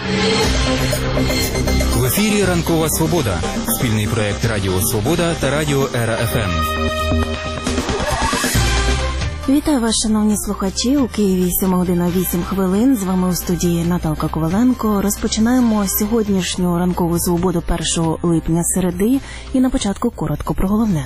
В ефірі «Ранкова Свобода» – спільний проєкт Радіо Свобода та Радіо Ера ФМ. Вітаю вас, шановні слухачі. У Києві 7:08. З вами у студії Наталка Коваленко. Розпочинаємо сьогоднішню ранкову свободу 1 липня середи. І на початку коротко про головне.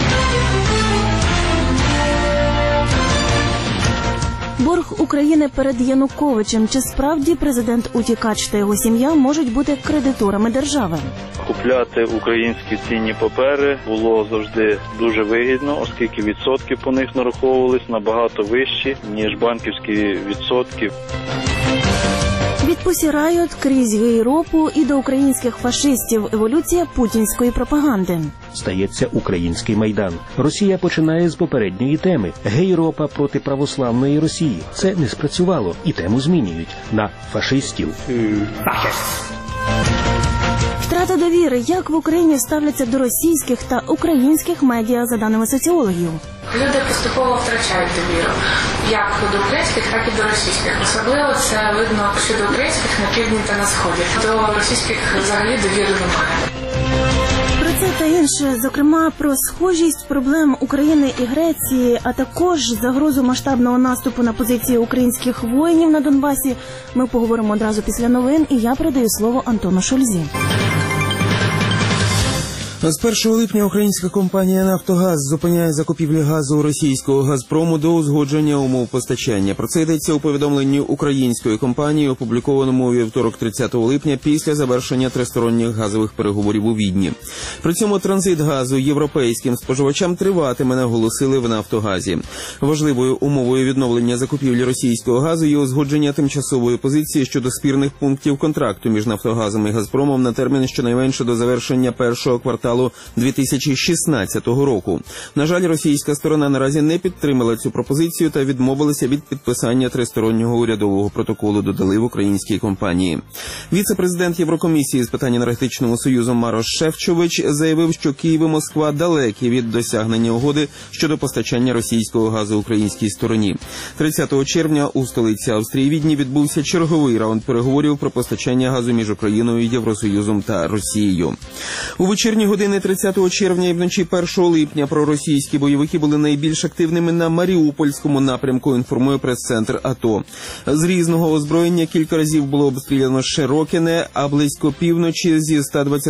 Борг України перед Януковичем. Чи справді президент-утікач та його сім'я можуть бути кредиторами держави? Купляти українські цінні папери було завжди дуже вигідно, оскільки відсотки по них нараховувались набагато вищі, ніж банківські відсотки. Від Pussy Riot крізь гей-ропу і до українських фашистів. Еволюція путінської пропаганди. Стається український Майдан. Росія починає з попередньої теми. Гей-ропа проти православної Росії. Це не спрацювало. І тему змінюють на фашистів. Втрата довіри. Як в Україні ставляться до російських та українських медіа, за даними соціологів? Люди поступово втрачають довіру. Як до українських, так і до російських. Особливо це видно, що до українських на півдні та на сході. До російських взагалі довіри немає. Про це та інше, зокрема, про схожість проблем України і Греції, а також загрозу масштабного наступу на позиції українських воїнів на Донбасі, ми поговоримо одразу після новин, і я передаю слово Антону Шульзі. З 1 липня українська компанія «Нафтогаз» зупиняє закупівлі газу у російського «Газпрому» до узгодження умов постачання. Про це йдеться у повідомленні української компанії, опублікованому у вівторок 30 липня після завершення тристоронніх газових переговорів у Відні. При цьому транзит газу європейським споживачам триватиме, наголосили в «Нафтогазі». Важливою умовою відновлення закупівлі російського газу є узгодження тимчасової позиції щодо спірних пунктів контракту між «Нафтогазом» і «Газпромом» на термін щонайменше до завершення першого кварталу 2016 року. На жаль, російська сторона наразі не підтримала цю пропозицію та відмовилася від підписання тристороннього урядового протоколу, додали в українській компанії. Віце-президент Єврокомісії з питань енергетичного союзу Марош Шефчович заявив, що Київ і Москва далекі від досягнення угоди щодо постачання російського газу українській стороні. 30 червня у столиці Австрії Відні відбувся черговий раунд переговорів про постачання газу між Україною, Євросоюзом та Росією. У вечірні години 30 червня і вночі 1 липня проросійські бойовики були найбільш активними на Маріупольському напрямку, інформує прес-центр АТО. З різного озброєння кілька разів було обстріляно Широкине, а близько півночі зі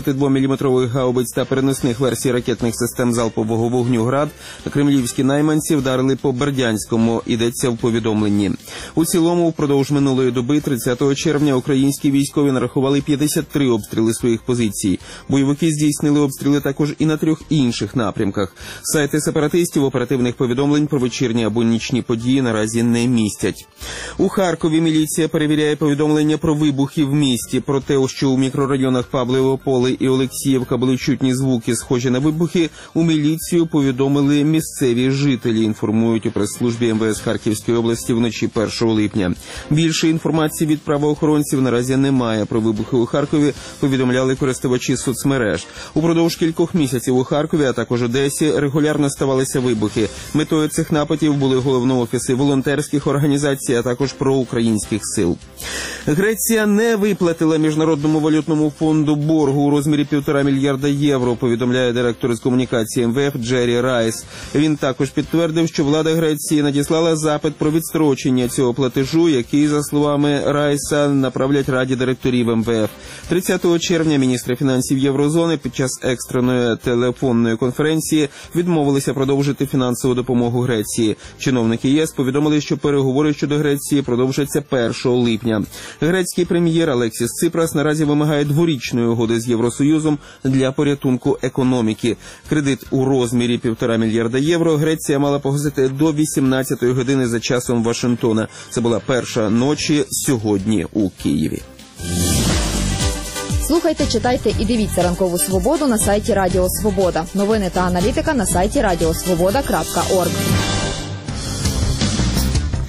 122-мм гаубиць та переносних версій ракетних систем залпового вогню «Град» кремлівські найманці вдарили по Бердянському, йдеться в повідомленні. У цілому, впродовж минулої доби, 30 червня, українські військові нарахували 53 обстріли своїх позицій. Бойовики здійснили обстріли також і на 3 інших напрямках. Сайти сепаратистів оперативних повідомлень про вечірні або нічні події наразі не містять. У Харкові міліція перевіряє повідомлення про вибухи в місті. Про те, що у мікрорайонах Павлове Поле і Олексіївка були чутні звуки, схожі на вибухи, у міліцію повідомили місцеві жителі, інформують у прес-службі МВС Харківської області вночі 1 липня. Більше інформації від правоохоронців наразі немає. Про вибухи у Харкові повідомляли користувачі соцмереж. Упродовж кількох місяців у Харкові, а також Одесі, регулярно ставалися вибухи. Метою цих нападів були головні офіси волонтерських організацій, а також проукраїнських сил. Греція не виплатила Міжнародному валютному фонду боргу у розмірі 1,5 мільярда євро, повідомляє директор з комунікації МВФ Джері Райс. Він також підтвердив, що влада Греції надіслала запит про відстрочення цього платежу, який, за словами Райса, направлять Раді директорів МВФ. 30 червня міністри фінансів Єврозони під час екстреної телефонної конференції відмовилися продовжити фінансову допомогу Греції. Чиновники ЄС повідомили, що переговори щодо Греції продовжаться 1 липня. Грецький прем'єр Алексіс Ципрас наразі вимагає дворічної угоди з Євросоюзом для порятунку економіки. Кредит у розмірі 1,5 мільярда євро Греція мала погасити до 18-ї години за часом Вашингтона. Це була перша ночі сьогодні у Києві. Слухайте, читайте і дивіться «Ранкову Свободу» на сайті Радіо Свобода. Новини та аналітика на сайті radiosvoboda.org.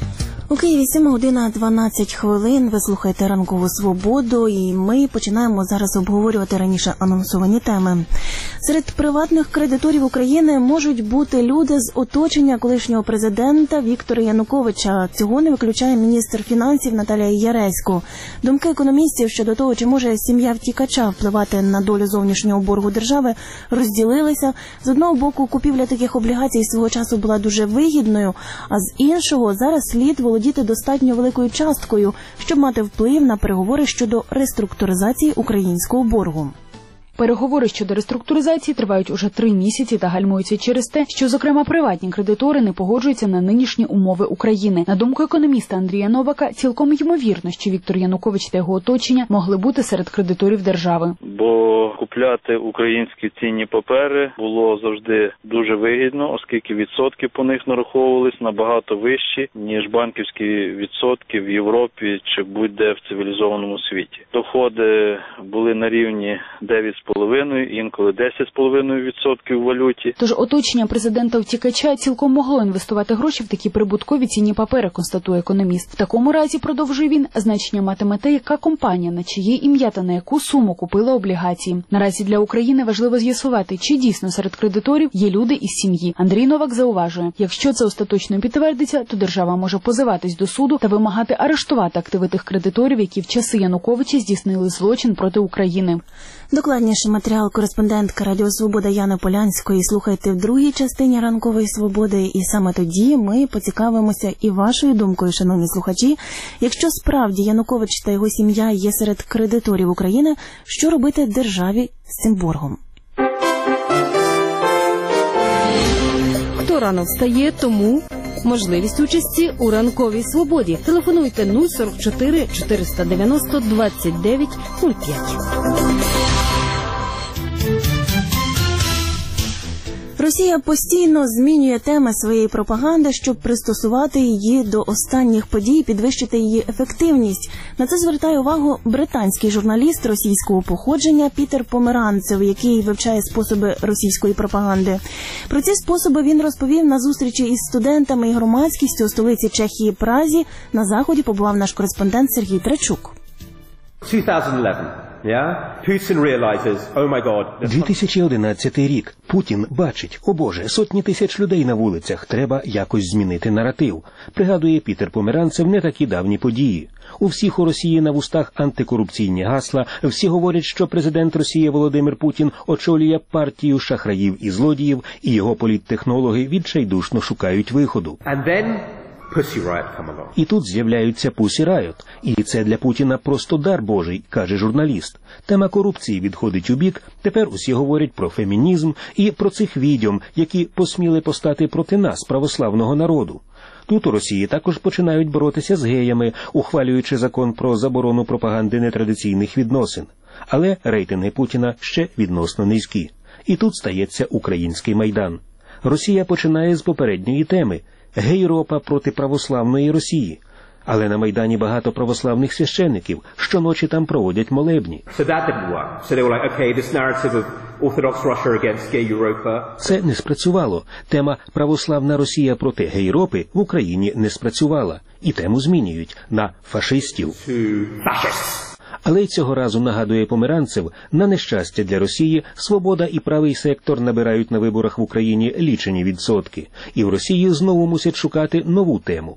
У Києві 7:12. Ви слухаєте «Ранкову свободу» і ми починаємо зараз обговорювати раніше анонсовані теми. Серед приватних кредиторів України можуть бути люди з оточення колишнього президента Віктора Януковича. Цього не виключає міністр фінансів Наталія Яресько. Думки економістів щодо того, чи може сім'я втікача впливати на долю зовнішнього боргу держави, розділилися. З одного боку, купівля таких облігацій свого часу була дуже вигідною, а з іншого зараз слід володіти достатньо великою часткою, щоб мати вплив на переговори щодо реструктуризації українського боргу. Переговори щодо реструктуризації тривають уже 3 місяці та гальмуються через те, що, зокрема, приватні кредитори не погоджуються на нинішні умови України. На думку економіста Андрія Новака, цілком ймовірно, що Віктор Янукович та його оточення могли бути серед кредиторів держави. Бо купляти українські цінні папери було завжди дуже вигідно, оскільки відсотки по них нараховувались набагато вищі, ніж банківські відсотки в Європі чи будь-де в цивілізованому світі. Доходи були на рівні 9,5, інколи 10,5% в валюті. Тож оточення президента-втікача цілком могло інвестувати гроші в такі прибуткові цінні папери, констатує економіст. В такому разі, продовжує він, значення матиме те, яка компанія, на чиє ім'я та на яку суму купила облігації. Наразі для України важливо з'ясувати, чи дійсно серед кредиторів є люди із сім'ї. Андрій Новак зауважує, якщо це остаточно підтвердиться, то держава може позиватись до суду та вимагати арештувати активи тих кредиторів, які в часи Януковича здійснили злочин проти України. Докладніший матеріал кореспондентка Радіо Свобода Яни Полянської слухайте в другій частині «Ранкової свободи». І саме тоді ми поцікавимося і вашою думкою, шановні слухачі. Якщо справді Янукович та його сім'я є серед кредиторів України, що робити державі з цим боргом? Хто рано встає, тому можливість участі у «Ранковій свободі». Телефонуйте 044 490 29 05. Росія постійно змінює теми своєї пропаганди, щоб пристосувати її до останніх подій і підвищити її ефективність. На це звертає увагу британський журналіст російського походження Пітер Померанцев, який вивчає способи російської пропаганди. Про ці способи він розповів на зустрічі із студентами і громадськістю у столиці Чехії Празі. На заході побував наш кореспондент Сергій Трачук. 2011 рік. Путін бачить, о Боже, сотні тисяч людей на вулицях, треба якось змінити наратив. Пригадує Пітер Померанцев не такі давні події. У всіх у Росії на вустах антикорупційні гасла, всі говорять, що президент Росії Володимир Путін очолює партію шахраїв і злодіїв, і його політтехнологи відчайдушно шукають виходу. І тут з'являються Pussy Riot. І це для Путіна просто дар Божий, каже журналіст. Тема корупції відходить у бік, тепер усі говорять про фемінізм і про цих відьом, які посміли постати проти нас, православного народу. Тут у Росії також починають боротися з геями, ухвалюючи закон про заборону пропаганди нетрадиційних відносин. Але рейтинги Путіна ще відносно низькі. І тут стається український Майдан. Росія починає з попередньої теми – гейропа проти православної Росії. Але на Майдані багато православних священників, щоночі там проводять молебні. Це не спрацювало. Тема «Православна Росія проти гейропи» в Україні не спрацювала. І тему змінюють на фашистів. Але й цього разу, нагадує Померанцев, на нещастя для Росії, свобода і правий сектор набирають на виборах в Україні лічені відсотки. І в Росії знову мусять шукати нову тему.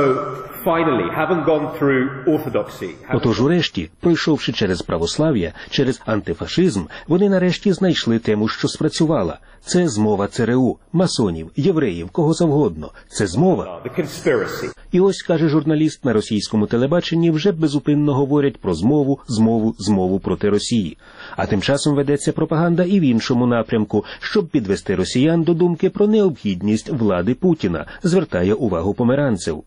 Отож, урешті, пройшовши через православ'я, через антифашизм, вони нарешті знайшли тему, що спрацювала. Це змова ЦРУ, масонів, євреїв, кого завгодно. Це змова. І ось, каже журналіст, на російському телебаченні вже безупинно говорять про змову проти Росії. А тим часом ведеться пропаганда і в іншому напрямку, щоб підвести росіян до думки про необхідність влади Путіна, звертає увагу Померанцев.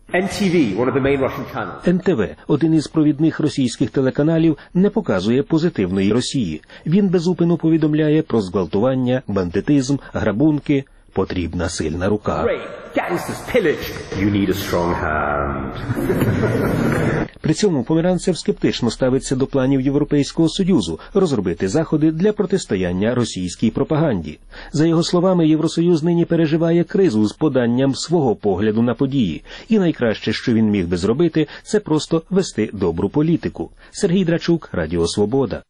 НТВ, один із провідних російських телеканалів, не показує позитивної Росії. Він безупину повідомляє про зґвалтування, бандитизм, грабунки. Потрібна сильна рука. При цьому Померанцев скептично ставиться до планів Європейського Союзу розробити заходи для протистояння російській пропаганді. За його словами, Євросоюз нині переживає кризу з поданням свого погляду на події, і найкраще, що він міг би зробити, це просто вести добру політику. Сергій Драчук, Радіо Свобода.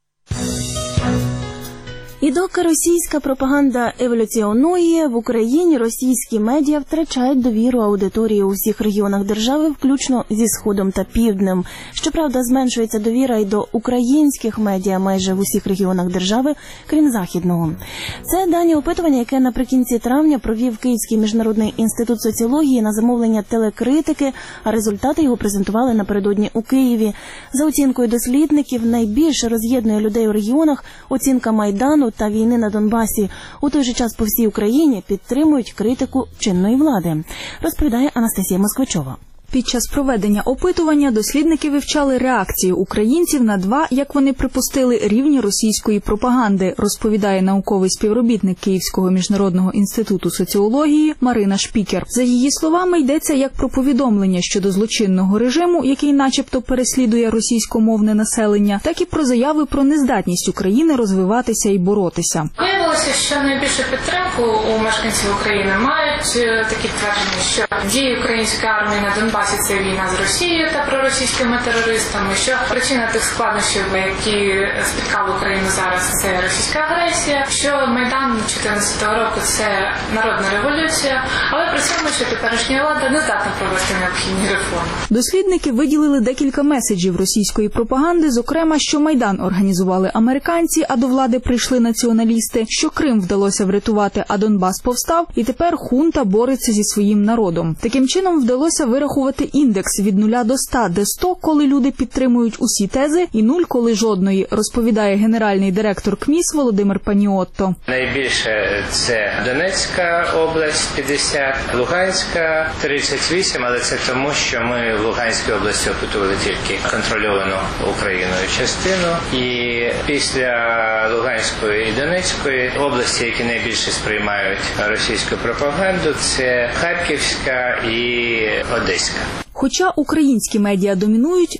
І доки російська пропаганда еволюціонує, в Україні російські медіа втрачають довіру аудиторії у всіх регіонах держави, включно зі Сходом та Півднем. Щоправда, зменшується довіра й до українських медіа майже в усіх регіонах держави, крім Західного. Це дані опитування, яке наприкінці травня провів Київський міжнародний інститут соціології на замовлення телекритики, а результати його презентували напередодні у Києві. За оцінкою дослідників, найбільше роз'єднує людей у регіонах оцінка Майдану та війни на Донбасі. У той же час по всій Україні підтримують критику чинної влади, розповідає Анастасія Москвичова. Під час проведення опитування дослідники вивчали реакцію українців на два, як вони припустили, рівні російської пропаганди, розповідає науковий співробітник Київського міжнародного інституту соціології Марина Шпікер. За її словами, йдеться як про повідомлення щодо злочинного режиму, який начебто переслідує російськомовне населення, так і про заяви про нездатність України розвиватися і боротися. Виявилося, що найбільшу підтримку у мешканців України мають такі твердження, що дії української армії на Донбасі – це війна з Росією та проросійськими терористами, що причина тих складнощів, які спіткали Україну зараз, це російська агресія, що Майдан 2014 року – це народна революція, але при цьому, що теперішня влада не здатна провести необхідні реформи. Дослідники виділили декілька меседжів російської пропаганди, зокрема, що Майдан організували американці, а до влади прийшли націоналісти, що Крим вдалося врятувати, а Донбас повстав, і тепер хунта бореться зі своїм народом. Таким чином вдалося вирахувати індекс від 0 до 100, де 100, коли люди підтримують усі тези, і 0, коли жодної, розповідає генеральний директор КМІС Володимир Паніотто. Найбільше це Донецька область 50, Луганська 38, але це тому, що ми в Луганській області опитували тільки контрольовану Україною частину. І після Луганської і Донецької області, які найбільше сприймають російську пропаганду, це Харківська і Одеська. Хоча українські медіа домінують,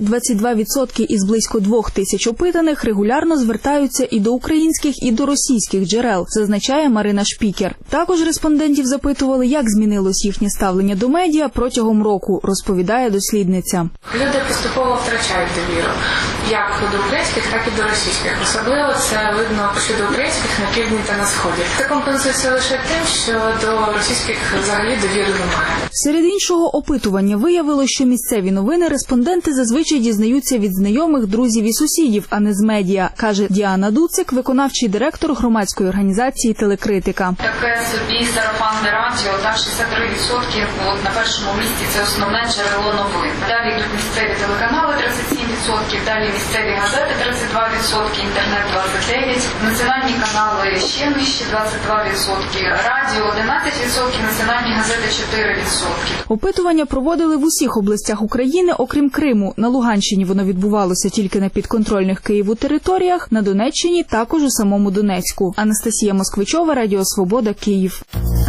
22% із близько 2000 опитаних регулярно звертаються і до українських, і до російських джерел, зазначає Марина Шпікер. Також респондентів запитували, як змінилось їхнє ставлення до медіа протягом року, розповідає дослідниця. Люди поступово втрачають довіру, як до українських, так і до російських. Особливо це видно щодо українських на півдні та на сході. Це компенсується лише тим, що до російських взагалі довіри немає. Серед іншого опитування виявило, що місцеві новини респонденти зазвичай дізнаються від знайомих, друзів і сусідів, а не з медіа, каже Діана Дуцик, виконавчий директор громадської організації «Телекритика». Таке собі сарафанне радіо, так 63% на першому місці – це основне джерело новин. Далі йдуть місцеві телеканали 37%, далі місцеві газети 32%, інтернет 29%, національні канали ще нижче 22%, радіо 11%, національні газети 4%. Опитування проводили в усіх областях України, окрім Криму. На Луганщині воно відбувалося тільки на підконтрольних Києву територіях, на Донеччині також у самому Донецьку. Анастасія Москвичова, Радіо Свобода, Київ.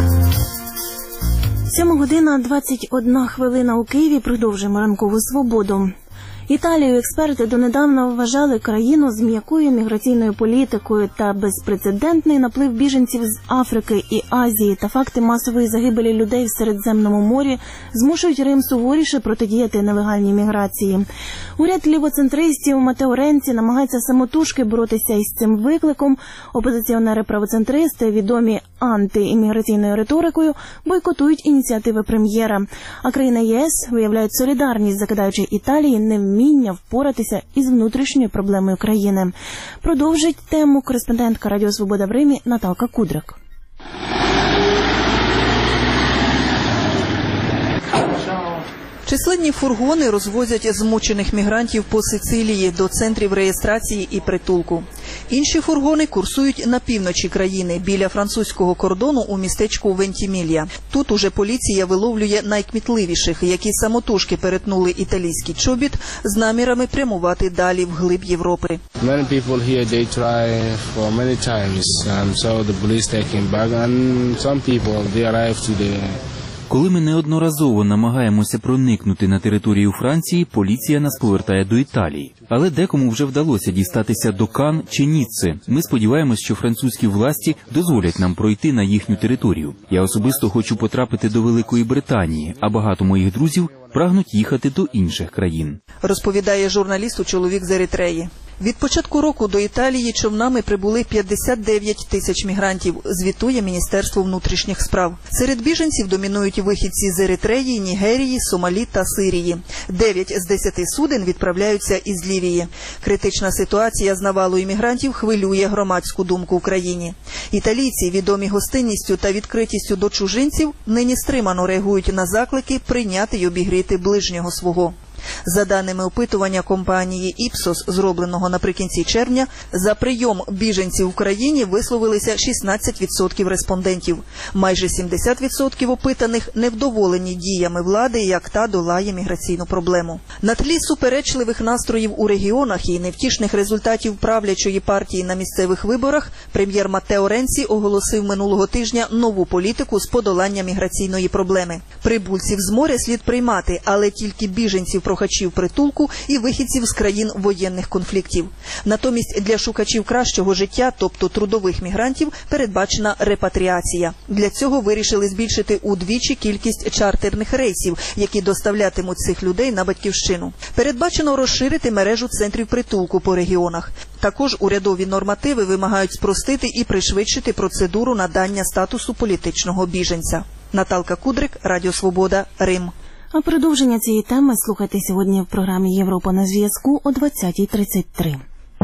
7:21 у Києві. Продовжуємо ранкову свободу. Італію експерти донедавна вважали країну з м'якою міграційною політикою, та безпрецедентний наплив біженців з Африки і Азії та факти масової загибелі людей в Середземному морі змушують Рим суворіше протидіяти нелегальній міграції. Уряд лівоцентристів Матео Ренці намагається самотужки боротися із цим викликом. Опозиціонери-правоцентристи, відомі антиімміграційною риторикою, бойкотують ініціативи прем'єра. А країни ЄС виявляють солідарність, закидаючи Італії невміння впоратися із внутрішньою проблемою країни. Продовжить тему кореспондентка Радіо Свобода в Римі Наталка Кудрик. Численні фургони розвозять змучених мігрантів по Сицилії до центрів реєстрації і притулку. Інші фургони курсують на півночі країни, біля французького кордону у містечку Вентімілля. Тут уже поліція виловлює найкмітливіших, які самотужки перетнули італійський чобіт з намірами прямувати далі вглиб Європи. Many people here, they try for many times, so the police take him back, and some people, they arrive to the Коли ми неодноразово намагаємося проникнути на територію Франції, поліція нас повертає до Італії. Але декому вже вдалося дістатися до Кан чи Ніцце. Ми сподіваємось, що французькі власті дозволять нам пройти на їхню територію. Я особисто хочу потрапити до Великої Британії, а багато моїх друзів прагнуть їхати до інших країн. Розповідає журналісту чоловік з Еритреї. Від початку року до Італії човнами прибули 59 тисяч мігрантів, звітує Міністерство внутрішніх справ. Серед біженців домінують вихідці з Еритреї, Нігерії, Сомалі та Сирії. 9 з 10 суден відправляються із Лівії. Критична ситуація з навалою мігрантів хвилює громадську думку в країні. Італійці, відомі гостинністю та відкритістю до чужинців, нині стримано реагують на заклики прийняти й обігріти ближнього свого. За даними опитування компанії «Іпсос», зробленого наприкінці червня, за прийом біженців в країні висловилися 16% респондентів. Майже 70% опитаних невдоволені діями влади, як та долає міграційну проблему. На тлі суперечливих настроїв у регіонах і невтішних результатів правлячої партії на місцевих виборах, прем'єр Маттео Ренці оголосив минулого тижня нову політику з подолання міграційної проблеми. Прибульців з моря слід приймати, але тільки біженців-прохачів притулку і вихідців з країн воєнних конфліктів. Натомість для шукачів кращого життя, тобто трудових мігрантів, передбачена репатріація. Для цього вирішили збільшити удвічі кількість чартерних рейсів, які доставлятимуть цих людей на батьківщину. Передбачено розширити мережу центрів притулку по регіонах. Також урядові нормативи вимагають спростити і пришвидшити процедуру надання статусу політичного біженця. Наталка Кудрик, Радіо Свобода, Рим. А продовження цієї теми слухайте сьогодні в програмі «Європа на зв'язку» о 20:33.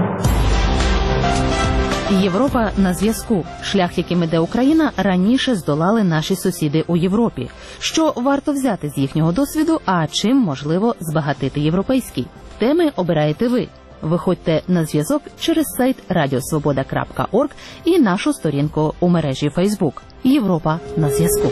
Європа на зв'язку. Шлях, яким іде Україна, раніше здолали наші сусіди у Європі. Що варто взяти з їхнього досвіду, а чим можливо збагатити європейський? Теми обираєте ви. Виходьте на зв'язок через сайт radiosvoboda.org і нашу сторінку у мережі Facebook. Європа на зв'язку.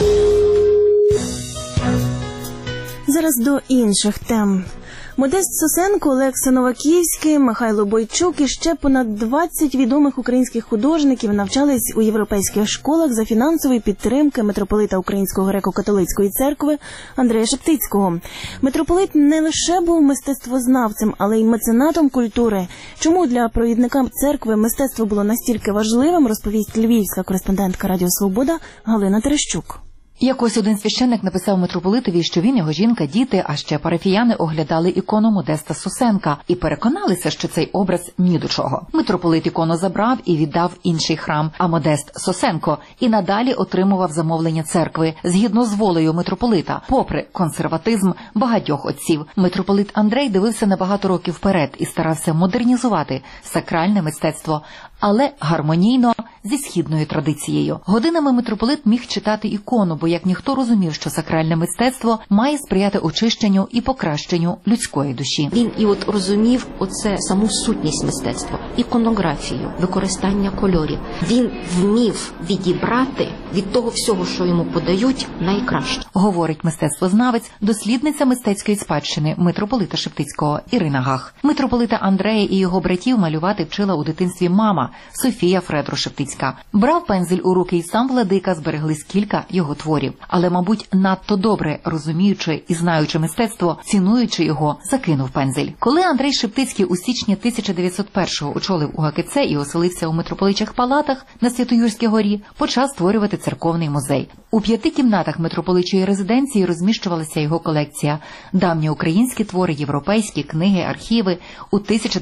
Зараз до інших тем. Модест Сосенко, Олекса Новаківський, Михайло Бойчук і ще понад 20 відомих українських художників навчались у європейських школах за фінансової підтримки митрополита Української греко-католицької церкви Андрея Шептицького. Митрополит не лише був мистецтвознавцем, але й меценатом культури. Чому для провідника церкви мистецтво було настільки важливим, розповість львівська кореспондентка Радіо Свобода Галина Терещук. Якось один священник написав митрополитові, що він, його жінка, діти, а ще парафіяни оглядали ікону Модеста Сосенка і переконалися, що цей образ ні до чого. Митрополит ікону забрав і віддав інший храм, а Модест Сосенко і надалі отримував замовлення церкви, згідно з волею митрополита, попри консерватизм багатьох отців. Митрополит Андрей дивився на багато років вперед і старався модернізувати сакральне мистецтво, але гармонійно зі східною традицією. Годинами митрополит міг читати ікону, бо як ніхто розумів, що сакральне мистецтво має сприяти очищенню і покращенню людської душі. Він і от розумів оце саму сутність мистецтва, іконографію, використання кольорів. Він вмів відібрати від того всього, що йому подають, найкраще. Говорить мистецтвознавець, дослідниця мистецької спадщини митрополита Шептицького Ірина Гах. Митрополита Андрея і його братів малювати вчила у дитинстві мама Софія Фредро Шептицька. Брав пензель у руки і сам владика, збереглись кілька його творів. Але, мабуть, надто добре розуміючи і знаючи мистецтво, цінуючи його, закинув пензель. Коли Андрей Шептицький у січні 1901-го очолив УГКЦ і оселився у митрополичих палатах на Свято-Юрській горі, почав створювати церковний музей. У 5 кімнатах митрополичої резиденції розміщувалася його колекція. Давні українські твори, європейські, книги, архіви. У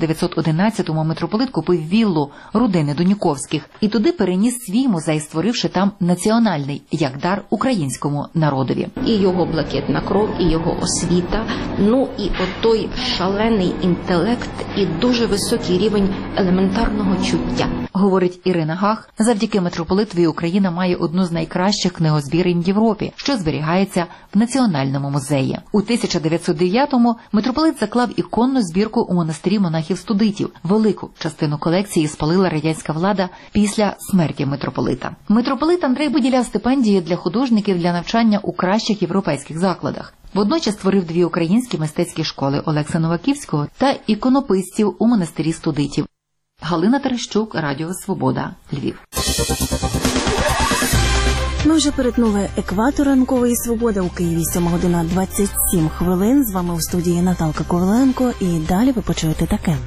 1911-му митрополит купив віллу родини Дуніковських і туди переніс свій музей, створивши там національний, як дар українському народові. І його блакитна кров, і його освіта, ну і отой шалений інтелект і дуже високий рівень елементарного чуття. Говорить Ірина Гах, завдяки митрополитові Україна має одну з найкращих книгозбірень в Європі, що зберігається в Національному музеї. У 1909-му митрополит заклав іконну збірку у монастирі монахів-студитів. Велику частину колекції спалила радянська влада після смерті митрополита. Митрополит Андрей виділяв стипендії для художників для навчання у кращих європейських закладах. Водночас створив 2 українські мистецькі школи Олекса Новаківського та іконописців у монастирі студитів. Галина Терещук, Радіо Свобода, Львів. Ми вже перетнули екватор ранкової свободи. У Києві 7:27. З вами у студії Наталка Коваленко. І далі ви почуєте таке.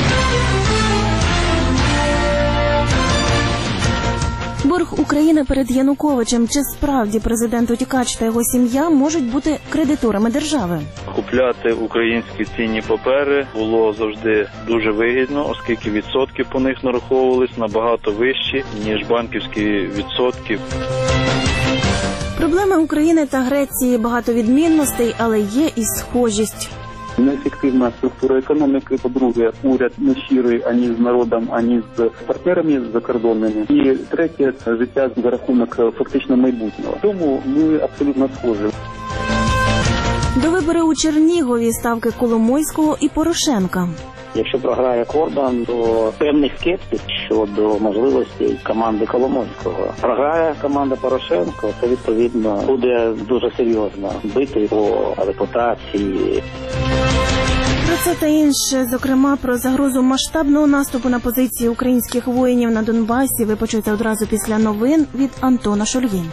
Борг України перед Януковичем. Чи справді президент-утікач та його сім'я можуть бути кредиторами держави? Купляти українські цінні папери було завжди дуже вигідно, оскільки відсотки по них нараховувались набагато вищі, ніж банківські відсотки. Проблеми України та Греції багато відмінностей, але є і схожість. Неефективна структура економіки, по-друге, уряд не щирий ані з народом, ані з партнерами закордонними. І третє, життя за рахунок фактично майбутнього. Тому ми абсолютно схожі. До вибори у Чернігові, ставки Коломойського і Порошенка. Якщо програє Корбан, то певний скепсис щодо можливості команди Коломойського. Програє команда Порошенко, то відповідно буде дуже серйозно бити по репутації. Про це та інше, зокрема про загрозу масштабного наступу на позиції українських воїнів на Донбасі, ви почуєте одразу після новин від Антона Шульги.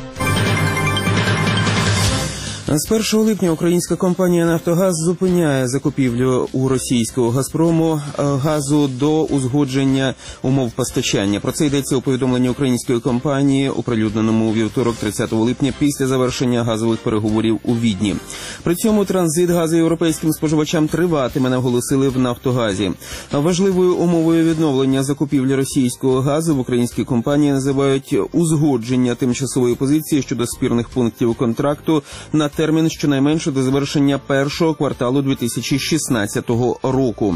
З 1 липня українська компанія «Нафтогаз» зупиняє закупівлю у російського «Газпрому» газу до узгодження умов постачання. Про це йдеться у повідомленні української компанії, оприлюдненому у вівторок 30 липня після завершення газових переговорів у Відні. При цьому транзит газу європейським споживачам триватиме, наголосили в «Нафтогазі». Важливою умовою відновлення закупівлі російського газу в українській компанії називають узгодження тимчасової позиції щодо спірних пунктів контракту на термін щонайменше до завершення першого кварталу 2016 року.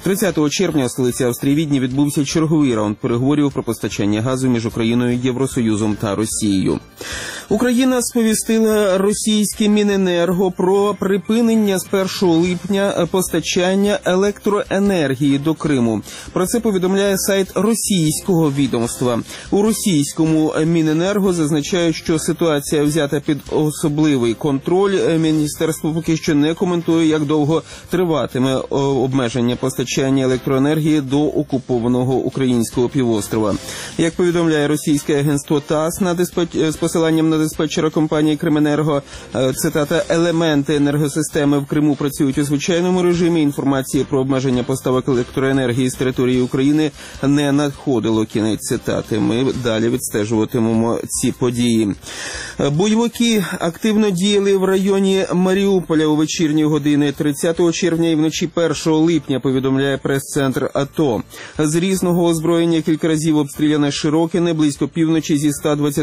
30 червня у столиці Австрії Відні відбувся черговий раунд переговорів про постачання газу між Україною, Євросоюзом та Росією. Україна сповістила російське Міненерго про припинення з 1 липня постачання електроенергії до Криму. Про це повідомляє сайт російського відомства. У російському Міненерго зазначають, що ситуація взята під особливий контроль. Міністерство поки що не коментує, як довго триватиме обмеження постачання електроенергії до окупованого українського півострова. Як повідомляє російське агентство ТАСС з посиланням на диспетчера компанії «Крименерго», цитата, «елементи енергосистеми в Криму працюють у звичайному режимі. Інформації про обмеження поставок електроенергії з території України не надходило». Кінець цитати. Ми далі відстежуватимемо ці події. Бойовики активно діяли в районі Маріуполя у вечірні години 30 червня і вночі 1 липня, повідомляє прес-центр АТО. З різного озброєння кілька разів обстріляне Широкине, близько півночі зі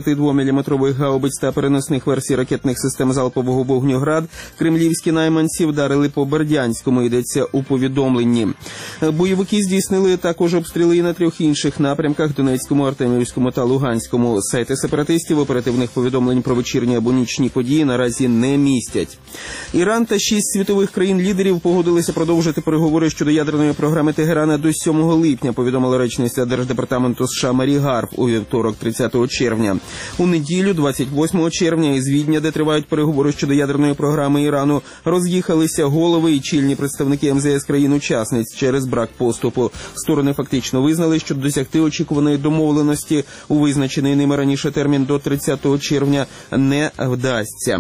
122-мм гаубиць та переносних версій ракетних систем залпового вогню «Град». Кремлівські найманці вдарили по Бердянському, йдеться у повідомленні. Бойовики здійснили також обстріли і на 3 інших напрямках – Донецькому, Артемівському та Луганському. Сайти сепаратистів оперативних повідомлень про вечірні або нічні події наразі не містять. Іран та 6 світових країн-лідерів погодилися продовжити переговори щодо ядерної програми Тегерана до 7 липня, повідомила речниця Держдепартаменту США Марі Гарф у вівторок 30 червня. У неділю 28 червня із Відня, де тривають переговори щодо ядерної програми Ірану, роз'їхалися голови і чільні представники МЗС країн-учасниць через брак поступу. Сторони фактично визнали, що досягти очікуваної домовленості у визначений ними раніше термін до 30 червня не вдасться.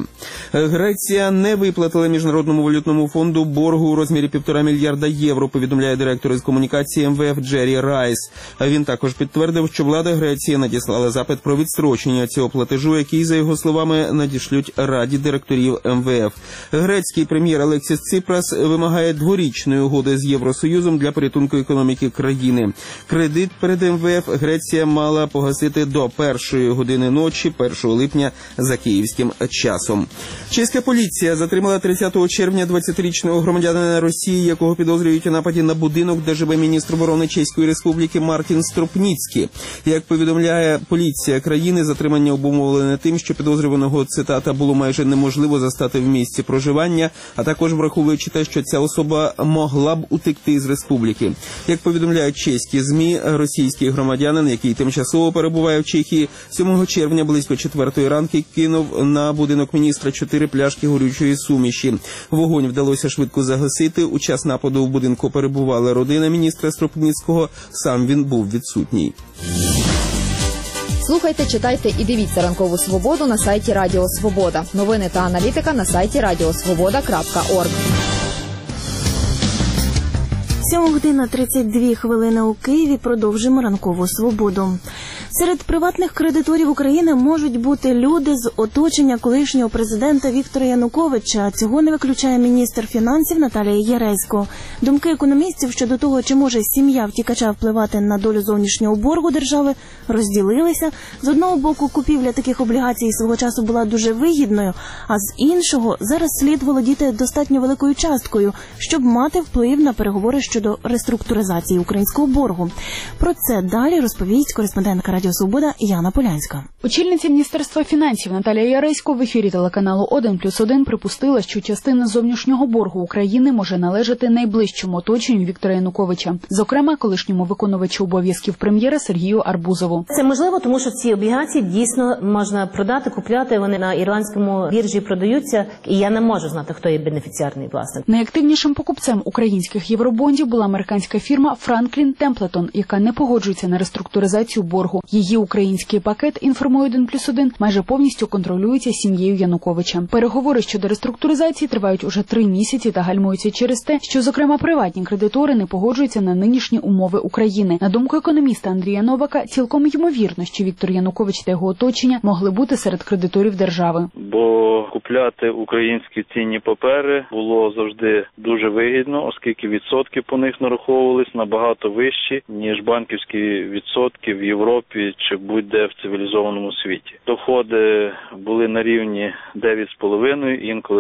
Греція не виплатила Міжнародному валютному фонду боргу у розмірі 1,5 мільярда євро, повідомляє директор із комунікації МВФ Джері Райс. Він також підтвердив, що влада Греції надіслала запит про відстрочення цього платежу, який, за його словами, надішлють Раді директорів МВФ. Грецький прем'єр Алексіс Ципрас вимагає дворічної угоди з Євросоюзом для порятунку економіки країни. Кредит перед МВФ Греція мала погасити до 1 години ночі 1 липня за київським часом. Чеська поліція затримала 30 червня 20-річного громадянина Росії, якого підозрюють у нападі на будинок, де живе міністр оборони Чеської Республіки Мартін Струпніцький. Як повідомляє поліція країни, затримання обумовлене тим, що підозрюваного, цитата, було майже неможливо застати в місці проживання, а також враховуючи те, що ця особа могла б утекти з республіки. Як повідомляють чеські ЗМІ, російський громадянин, який тимчасово перебуває в Чехії, 7 червня близько 4 ранку кинув на будинок міністра 4 пляшки горючої суміші. Вогонь вдалося швидко загасити. У час нападу в будинку перебувала родина міністра Струпніцького, сам він був відсутній. Слухайте, читайте і дивіться «Ранкову свободу» на сайті Радіо Свобода. Новини та аналітика на сайті radiosvoboda.org. 7:32 у Києві. Продовжуємо «Ранкову свободу». Серед приватних кредиторів України можуть бути люди з оточення колишнього президента Віктора Януковича. Цього не виключає міністр фінансів Наталія Яресько. Думки економістів щодо того, чи може сім'я втікача впливати на долю зовнішнього боргу держави, розділилися. З одного боку, купівля таких облігацій свого часу була дуже вигідною, а з іншого, зараз слід володіти достатньо великою часткою, щоб мати вплив на переговори щодо реструктуризації українського боргу. Про це далі розповість кореспондентка Радіо Свобода Яна Полянська. Очільниця Міністерства фінансів Наталія Яресько в ефірі телеканалу 1+1 припустила, що частина зовнішнього боргу України може належати найближчому оточенню Віктора Януковича, зокрема колишньому виконувачу обов'язків прем'єра Сергію Арбузову. Це можливо, тому що ці облігації дійсно можна продати, купляти, вони на ірландському біржі продаються, і я не можу знати, хто є бенефіціарний власник. Найактивнішим покупцем українських євробондів була американська фірма Franklin Templeton, яка не погоджується на реструктуризацію боргу. Її український пакет, інформує 1+1, майже повністю контролюється сім'єю Януковича. Переговори щодо реструктуризації тривають уже 3 місяці та гальмуються через те, що, зокрема, приватні кредитори не погоджуються на нинішні умови України. На думку економіста Андрія Новака, цілком ймовірно, що Віктор Янукович та його оточення могли бути серед кредиторів держави. Бо купляти українські цінні папери було завжди дуже вигідно, оскільки відсотки по них нараховувались набагато вищі, ніж банківські відсотки в Європі чи будь-де в цивілізованому світі. Доходи були на рівні 9,5, інколи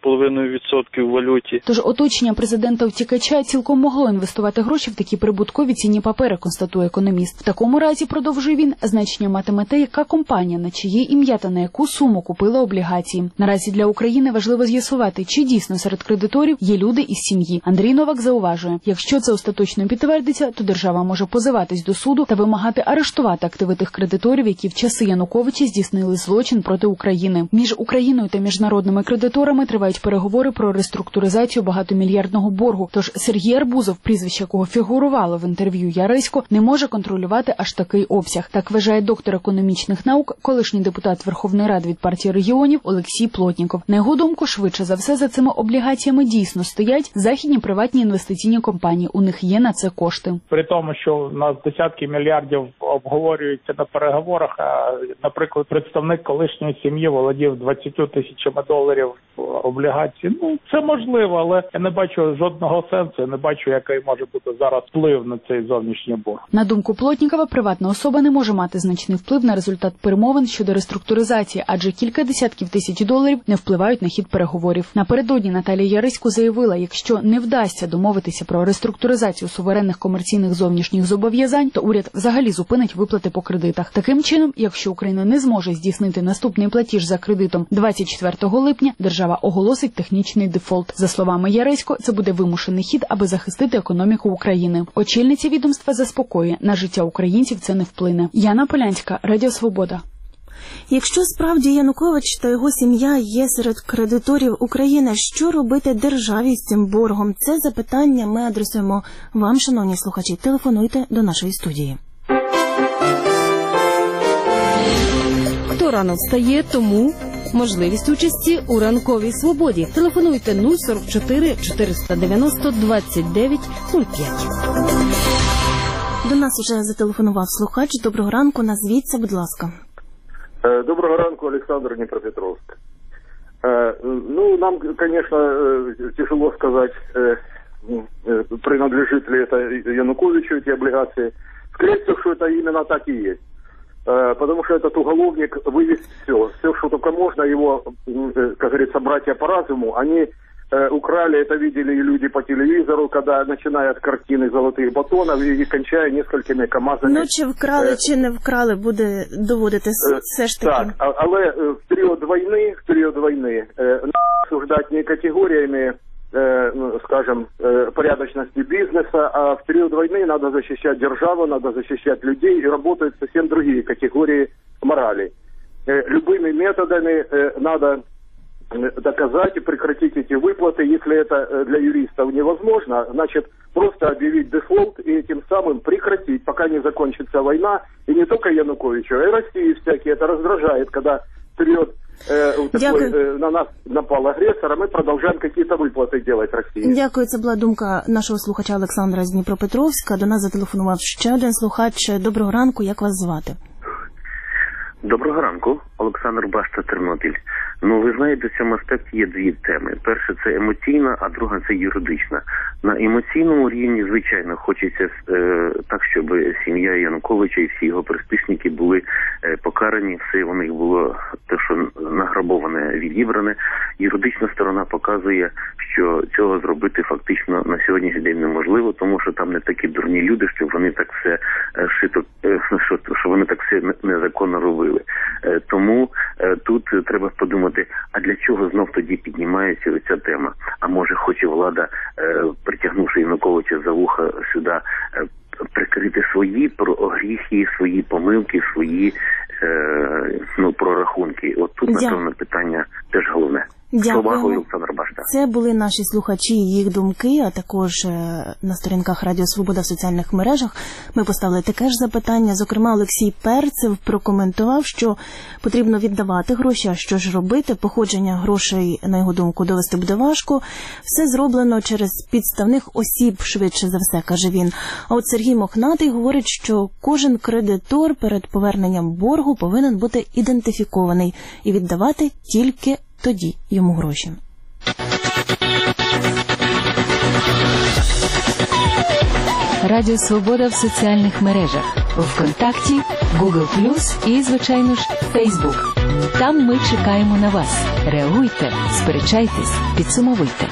10,5% в валюті. Тож оточення президента-втікача цілком могло інвестувати гроші в такі прибуткові цінні папери, констатує економіст. В такому разі, продовжує він, значення матиме те, яка компанія, на чиє ім'я та на яку суму купила облігації. Наразі для України важливо з'ясувати, чи дійсно серед кредиторів є люди із сім'ї. Андрій Новак зауважує, якщо це остаточно підтвердиться, то держава може позиватись до суду та вимагати арештувати активи тих кредиторів, які в часи Януковича здійснили злочин проти України. Між Україною та міжнародними кредиторами тривають переговори про реструктуризацію багатомільярдного боргу. Тож Сергій Арбузов, прізвище якого фігурувало в інтерв'ю Яресько, не може контролювати аж такий обсяг. Так вважає доктор економічних наук, колишній депутат Верховної Ради від партії регіонів Олексій Плотніков. На його думку, швидше за все за цими облігаціями дійсно стоять західні приватні інвестиційні компанії. У них є на це кошти. При тому, що у нас десятки мільярдів обговорюється на переговорах, а, наприклад, представник колишньої сім'ї володів 20 тисячами доларів облігацій. Це можливо, але я не бачу жодного сенсу, я не бачу, який може бути зараз вплив на цей зовнішній борг. На думку Плотнікова, приватна особа не може мати значний вплив на результат перемовин щодо реструктуризації, адже кілька десятків тисяч доларів не впливають на хід переговорів. Напередодні Наталія Яресько заявила, якщо не вдасться домовитися про реструктуризацію суверенних комерційних зовнішніх зобов'язань, то уряд взагалі зупинить виплати по кредитах. Таким чином, якщо Україна не зможе здійснити наступний платіж за кредитом 24 липня, держава оголосить технічний дефолт. За словами Яресько, це буде вимушений хід, аби захистити економіку України. Очільниця відомства заспокоює, на життя українців це не вплине. Яна Полянська, Радіо Свобода. Якщо справді Янукович та його сім'я є серед кредиторів України, що робити державі з цим боргом? Це запитання ми адресуємо вам, шановні слухачі. Телефонуйте до нашої студії. Хто рано встає, тому можливість участі у ранковій свободі. Телефонуйте 044 490 29 05. До нас вже зателефонував слухач. Доброго ранку, назвіться, будь ласка. Доброго ранку, Александр, Днепропетровск. Нам, конечно, тяжело сказать, принадлежит ли это Януковичу, эти облигации. Скорее всего, что это именно так и есть. Потому что этот уголовник вывез все, что только можно, его, как говорится, братья по разуму, они украли, это видели и люди по телевизору, когда начиная от картины золотых батонов и кончая несколькими КАМАЗами. Чи вкрали, чи не вкрали, буде доводити все ж таки. Так, але в період війни не обсуждати не категоріями, скажем, порядочности бизнеса, а в период войны надо защищать державу, надо защищать людей, и работают совсем другие категории морали. Любыми методами надо доказать и прекратить эти выплаты. Если это для юристов невозможно, значит, просто объявить дефолт и тем самым прекратить, пока не закончится война. И не только Януковичу, а и России всякие. Это раздражает, когда вперед на нас напал агресор, а ми продовжуємо якісь виплати робити Росії. Дякую, це була думка нашого слухача Олександра з Дніпропетровська. До нас зателефонував ще один слухач. Доброго ранку, як вас звати? Доброго ранку, Олександр Башта, Тернопіль. Ну, ви знаєте, в цьому аспекті є дві теми. Перша – це емоційна, а друга – це юридична. На емоційному рівні, звичайно, хочеться так, щоб сім'я Януковича і всі його приспішники були покарані, все у них було те, що награбоване, відібране. Юридична сторона показує, що цього зробити фактично на сьогоднішній день неможливо, тому що там не такі дурні люди, щоб вони так все що вони так все незаконно робили. Тому тут треба подумати, а для чого знов тоді піднімається ця тема? А може хоче влада, притягнувши Януковича за вуха сюди, прикрити свої гріхи, свої помилки, свої прорахунки. От тут, напевно, питання теж головне. Дякую. Це були наші слухачі, їх думки, а також на сторінках Радіо Свобода в соціальних мережах ми поставили таке ж запитання. Зокрема, Олексій Перцев прокоментував, що потрібно віддавати гроші, а що ж робити? Походження грошей, на його думку, довести буде важко. Все зроблено через підставних осіб, швидше за все, каже він. А от Сергій Мохнатий говорить, що кожен кредитор перед поверненням боргу повинен бути ідентифікований і віддавати тільки тоді йому гроші. Радіо Свобода в соціальних мережах. ВКонтакті, Google+, і, звичайно ж, Facebook. Там ми чекаємо на вас. Реагуйте, сперечайтесь, підсумовуйте.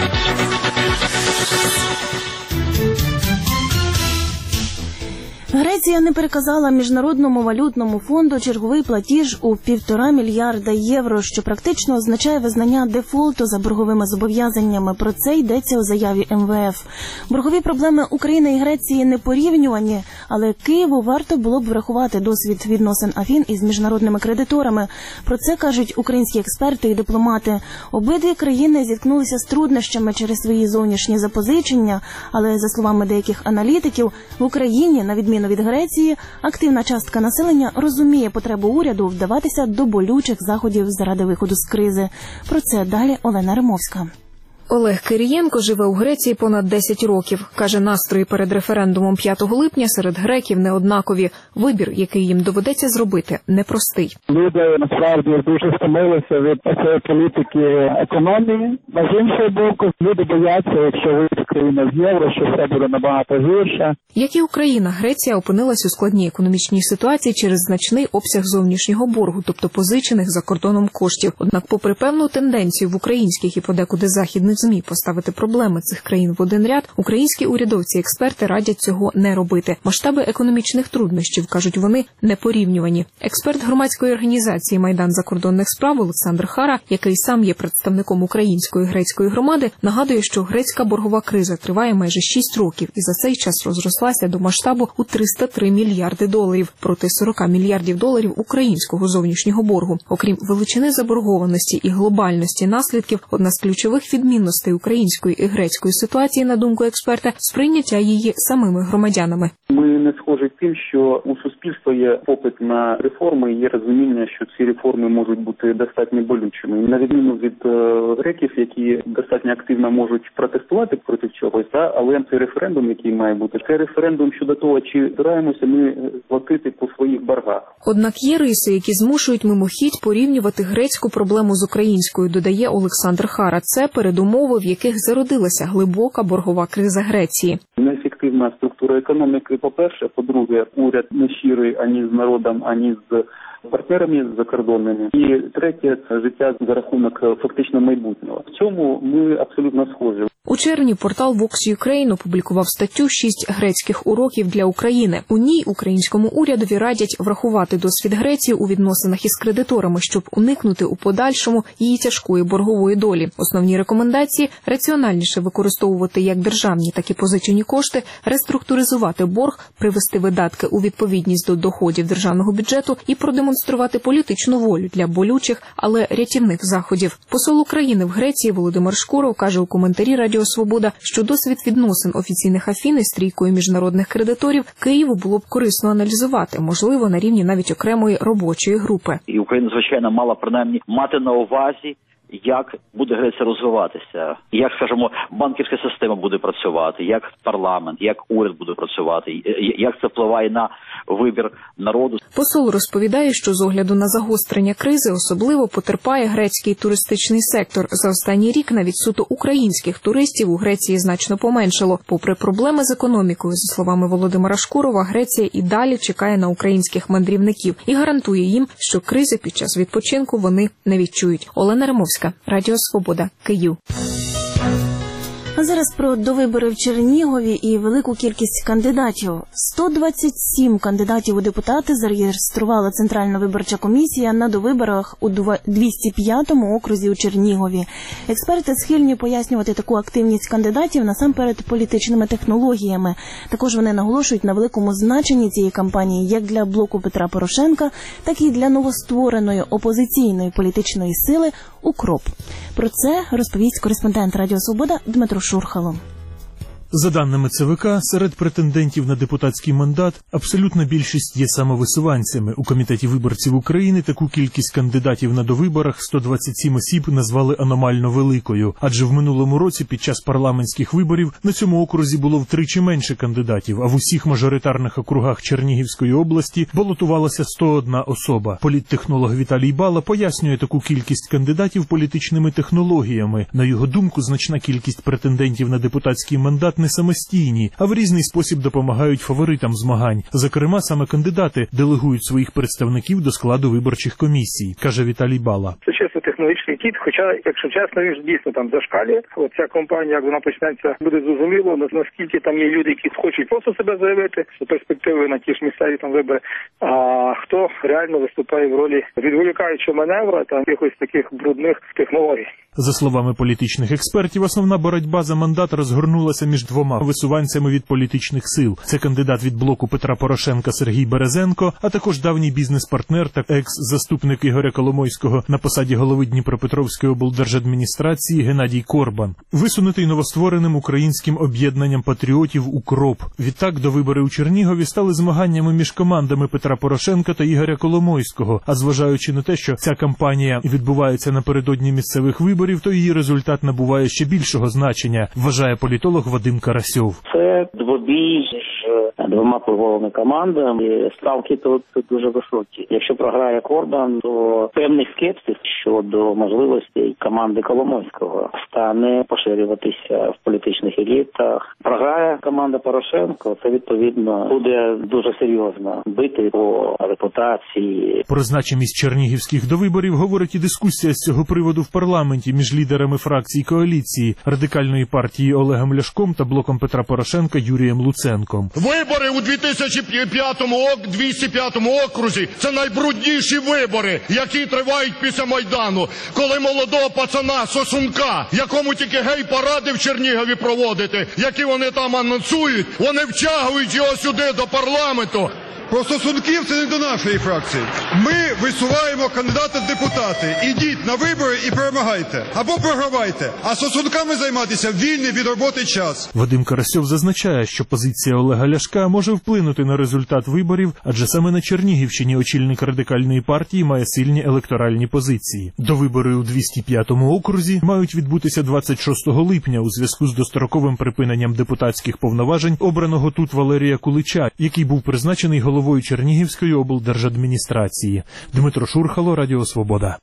Греція не переказала Міжнародному валютному фонду черговий платіж у 1,5 мільярда євро, що практично означає визнання дефолту за борговими зобов'язаннями. Про це йдеться у заяві МВФ. Боргові проблеми України і Греції не порівнювані, але Києву варто було б врахувати досвід відносин Афін із міжнародними кредиторами. Про це кажуть українські експерти і дипломати. Обидві країни зіткнулися з труднощами через свої зовнішні запозичення, але, за словами деяких аналітиків, в Україні, на відміну від Греції, активна частка населення розуміє потребу уряду вдаватися до болючих заходів заради виходу з кризи. Про це далі Олена Римовська. Олег Кирієнко живе у Греції понад 10 років. Каже, настрої перед референдумом 5 липня серед греків неоднакові. Вибір, який їм доведеться зробити, непростий. Люди, насправді, дуже стомилися від цієї політики економії. А з іншого боку, люди бояться, якщо вийде країна з євро, що все буде набагато гірше. Як і Україна, Греція опинилась у складній економічній ситуації через значний обсяг зовнішнього боргу, тобто позичених за кордоном коштів. Однак, попри певну тенденцію в українських і подекуди західних ЗМІ поставити проблеми цих країн в один ряд, українські урядовці і експерти радять цього не робити. Масштаби економічних труднощів, кажуть вони, непорівнювані. Експерт громадської організації «Майдан закордонних справ» Олександр Хара, який сам є представником української грецької громади, нагадує, що грецька боргова криза триває майже 6 років і за цей час розрослася до масштабу у 303 мільярди доларів проти 40 мільярдів доларів українського зовнішнього боргу. Окрім величини заборгованості і глобальності наслідків, одна з ключових відмінностей української і грецької ситуації, на думку експерта, сприйняття її самими громадянами. Ми не схожі тим, що у суспільства є попит на реформи, є розуміння, що ці реформи можуть бути достатньо болючими. На відміну від греків, які достатньо активно можуть протестувати проти чогось, але цей референдум, який має бути, це референдум щодо того, чи збираємося ми платити по своїх боргах. Однак є риси, які змушують мимохідь порівнювати грецьку проблему з українською, додає Олександр Хара. Це передумови, в яких зародилася глибока боргова криза Греції. Неефективна структура економіки, по-перше. По-друге, уряд не щирий ані з народом, ані з партнерами закордонними. І третє – це життя за рахунок фактично майбутнього. В цьому ми абсолютно схожі. У червні портал Vox Ukraine опублікував статтю «6 грецьких уроків для України». У ній українському урядові радять врахувати досвід Греції у відносинах із кредиторами, щоб уникнути у подальшому її тяжкої боргової долі. Основні рекомендації – раціональніше використовувати як державні, так і позичені кошти, реструктуризувати реструктуризувати борг, привести видатки у відповідність до доходів державного бюджету і продемонструвати політичну волю для болючих, але рятівних заходів. Посол України в Греції Володимир Шкуров каже у коментарі Радіо Свобода, що досвід відносин офіційних Афін із трійкою міжнародних кредиторів Києву було б корисно аналізувати, можливо, на рівні навіть окремої робочої групи. І Україна, звичайно, мала принаймні мати на увазі, як буде Греція розвиватися, як, скажімо, банківська система буде працювати, як парламент, як уряд буде працювати, як це впливає на вибір народу. Посол розповідає, що з огляду на загострення кризи особливо потерпає грецький туристичний сектор. За останній рік навіть суто українських туристів у Греції значно поменшало. Попри проблеми з економікою, за словами Володимира Шкурова, Греція і далі чекає на українських мандрівників і гарантує їм, що кризи під час відпочинку вони не відчують. Олена Римовська, Радіо Свобода, Київ. А зараз про довибори в Чернігові і велику кількість кандидатів. 127 кандидатів у депутати зареєструвала Центральна виборча комісія на довиборах у 205-му окрузі у Чернігові. Експерти схильні пояснювати таку активність кандидатів насамперед політичними технологіями. Також вони наголошують на великому значенні цієї кампанії як для блоку Петра Порошенка, так і для новоствореної опозиційної політичної сили «Укроп». Про це розповість кореспондент Радіо Свобода Дмитро Шурхало. За даними ЦВК, серед претендентів на депутатський мандат абсолютна більшість є самовисуванцями. У Комітеті виборців України таку кількість кандидатів на довиборах 127 осіб назвали аномально великою, адже в минулому році під час парламентських виборів на цьому окрузі було втричі менше кандидатів, а в усіх мажоритарних округах Чернігівської області балотувалася 101 особа. Політтехнолог Віталій Бала пояснює таку кількість кандидатів політичними технологіями. На його думку, значна кількість претендентів на депутатський мандат не самостійні, а в різний спосіб допомагають фаворитам змагань. Зокрема, саме кандидати делегують своїх представників до складу виборчих комісій, каже Віталій Бала. Це чисто технологічний хід, хоча, якщо чесно, він ж дійсно там зашкалює. Оця компанія, як вона почнеться, буде зрозуміло, наскільки там є люди, які хочуть просто себе заявити з перспективи на ті ж місцеві там вибори, а хто реально виступає в ролі відволікаючого маневра та якихось таких брудних технологій. За словами політичних експертів, основна боротьба за мандат розгорнулася між двома висуванцями від політичних сил. Це кандидат від блоку Петра Порошенка Сергій Березенко, а також давній бізнес-партнер та екс-заступник Ігоря Коломойського на посаді голови Дніпропетровської облдержадміністрації Геннадій Корбан, висунутий новоствореним українським об'єднанням патріотів «Укроп». Відтак довибори у Чернігові стали змаганнями між командами Петра Порошенка та Ігоря Коломойського, а зважаючи на те, що ця кампанія відбувається напередодні місцевих виборів, то її результат набуває ще більшого значення, вважає політолог Вадим Карасьов. Це двобій між двома впливовими командами. Ставки тут дуже високі. Якщо програє Корбан, то певний скепсис щодо можливостей команди Коломойського стане поширюватися в політичних елітах. Програє команда Порошенко, це відповідно буде дуже серйозно бити по репутації. Про значимість чернігівських довиборів говорить і дискусія з цього приводу в парламенті між лідерами фракцій коаліції Радикальної партії Олегом Ляшком та блоком Петра Порошенка Юрієм Луценком. Вибори у 205 окрузі – це найбрудніші вибори, які тривають після Майдану, коли молодого пацана Сосунка, якому тільки гей-паради в Чернігові проводити, які вони там анонсують, вони втягують його сюди до парламенту. Про Сосунків це не до нашої фракції. Ми висуваємо кандидата в депутати. Ідіть на вибори і перемагайте. Або програвайте. А Сосунками займатися вільний від роботи час. Вадим Карасьов зазначає, що позиція Олега Ляшка може вплинути на результат виборів, адже саме на Чернігівщині очільник Радикальної партії має сильні електоральні позиції. Довибори у 205-му окрузі мають відбутися 26 липня у зв'язку з достроковим припиненням депутатських повноважень обраного тут Валерія Кулича, який був призначений головою Чернігівської облдержадміністрації. Дмитро Шурхало, Радіо Свобода.